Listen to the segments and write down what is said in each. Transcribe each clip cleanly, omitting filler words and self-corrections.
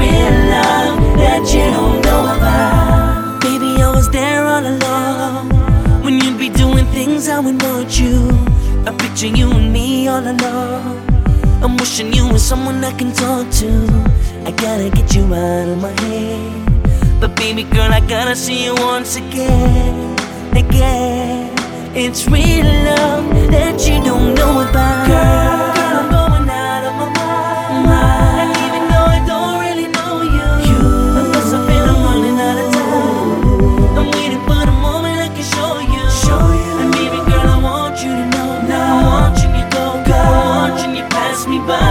real love that you don't know about. Baby, I was there all along when you'd be doing things I would want you. I picture you and me all alone. I'm wishing you were someone I can talk to. I gotta get you out of my head, but baby girl, I gotta see you once again. It's real love that you don't know about. Girl, I'm going out of my mind. And even though I don't really know you, I guess I feel I'm running out of time. I'm waiting for the moment I can show you. And baby girl, I want you to know. I'm watching you go, I'm watching you pass me by.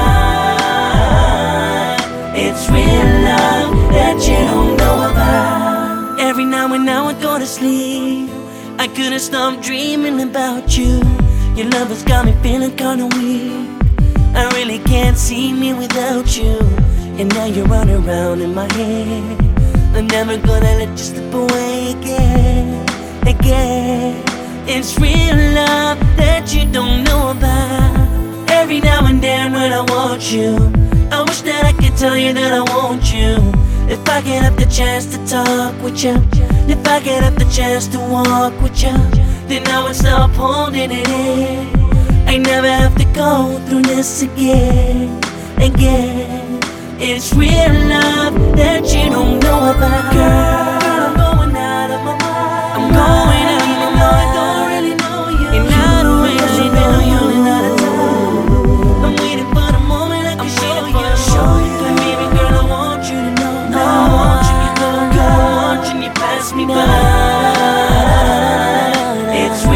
It's real love that you don't know about. Every now and now I go to sleep, I couldn't stop dreaming about you. Your love has got me feeling kinda weak. I really can't see me without you. And now you're running around in my head. I'm never gonna let you slip away again. It's real love that you don't know about. Every now and then when I want you, I wish that I could tell you that I want you. If I get up the chance to talk with you, if I get up the chance to walk with you, then I would stop holding it in. I never have to go through this again. It's real love that you don't know about. Girl,